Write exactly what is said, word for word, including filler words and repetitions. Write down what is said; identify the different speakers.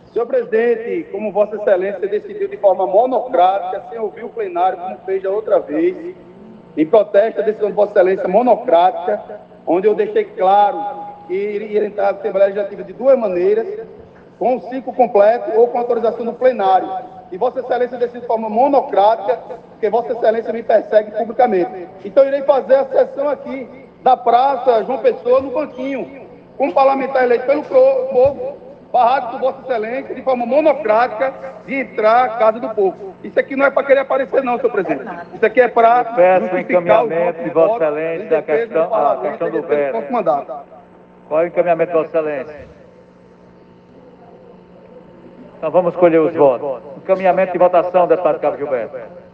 Speaker 1: Senhor presidente, como Vossa Excelência decidiu de forma monocrática, sem ouvir o plenário, como fez da outra vez, em protesto à decisão de Vossa Excelência monocrática, onde eu deixei claro que iria entrar na Assembleia Legislativa de duas maneiras, com o ciclo completo ou com autorização do plenário. E Vossa Excelência decide de forma monocrática, porque Vossa Excelência me persegue publicamente. Então, irei fazer a sessão aqui da Praça João Pessoa, no banquinho, com um parlamentar eleito pelo povo, barrado por Vossa Excelência, de forma monocrática, de entrar à Casa do Povo. Isso aqui não é para querer aparecer, não, senhor presidente. Isso aqui é para
Speaker 2: peço o encaminhamento de Vossa Excelência a questão, a questão do veto. Qual é o encaminhamento de Vossa Excelência? Então vamos escolher os votos. Encaminhamento de votação, deputado Cabo Gilberto.